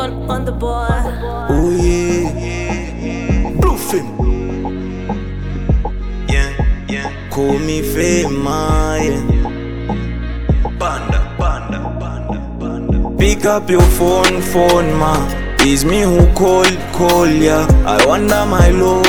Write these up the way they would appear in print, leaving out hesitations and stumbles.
on the board. Oh yeah, Bluefin. Yeah. Call me Fema, yeah. Panda. Pick up your phone, ma. It's me who call ya. I wonder my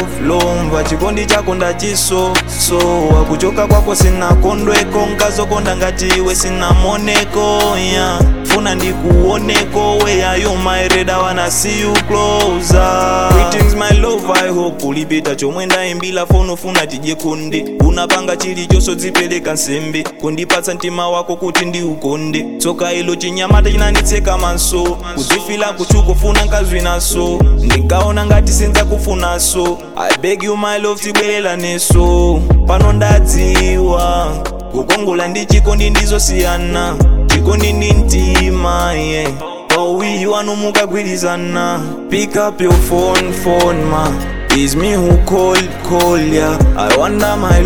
love chikondi chako ndachiso wakuchoka kwako sina kondweko nkazokonda ngati iwe sina moneko yeah. Funa ndikuoneko where are you my red, I wanna see you closer. Greetings my love, I hope ulipita chomwe ndaimbila fono funa tije konde. Unapanga chili choso dzipeleka nsembe kundipatsa mtima wako kuti ndi ukonde. Tsoka ilo chinyamata chinanitseka manso kudzifila kuchuko funa nkazwi naso ndikaona ngati senza kufuna so. I beg you my love tibwelela neso pano ndadziwa kukongola ndi chikondi ndizosiyana. Chikondi ndi mtima yeah. Pawiyi wanu mukagwirizana. Pick up your phone ma. It's me who call ya. I wonder my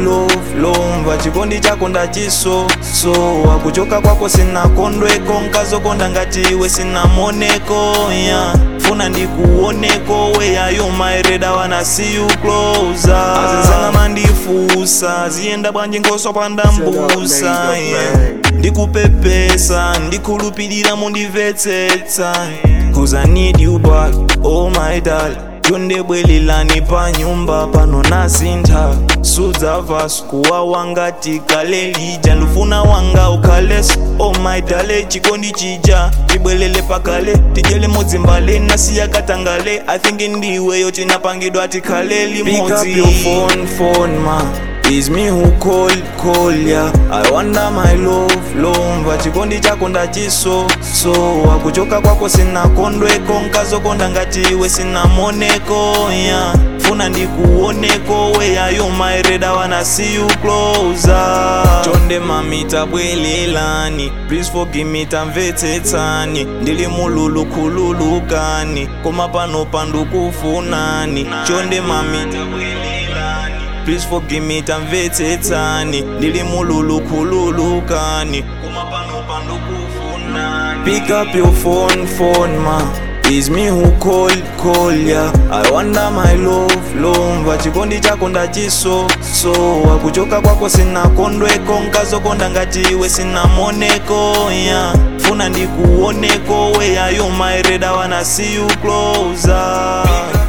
love chikondi chako ndachiso wakuchoka kwako sina kondweko nkazokonda ngati iwe sina moneko yeah. Funa ndikuoneko where are you my red, I wanna see you closer. Azenzanga mandifusa ziyenda bwanje ngoso pandambusa yeah. Ndikupepesa ndikhulupirira mundimvetsetsa cause I need you back oh my darling. Chonde bwelelani pa nyumba pano nasintha sudza vasu kuwawa ngati kale lija ndufuna wanga ukhales oh my darling. Chikondi chija tibwelele pakale tijele modzimbale nasiya katangale. I think ndiweyo tinapangidwa tikhale limodzi. Pick up your phone ma. It's me who call ya. I wonder my love chikondi chako ndachiso wakuchoka kwako sina kondweko nkazokonda ngati iwe sina moneko yeah. Funa ndikuoneko where are you my red, I wanna see you closer. Chonde mami tabwelelani please forgive me tamvetsetsani. Ndili mululu khululukani koma pano pandukufunani. Chonde mami tabwelelani please forgive me tamvetsetsani. Ndili mululu khululukani koma pano pandukufunani. Pick up your phone ma. It's me who call ya. I wonder my love chikondi chako ndachiso wakuchoka kwako sina kondweko nkazokonda ngati iwe sina moneko yeah. Funa ndikuoneko where are you my red, I wanna see you closer.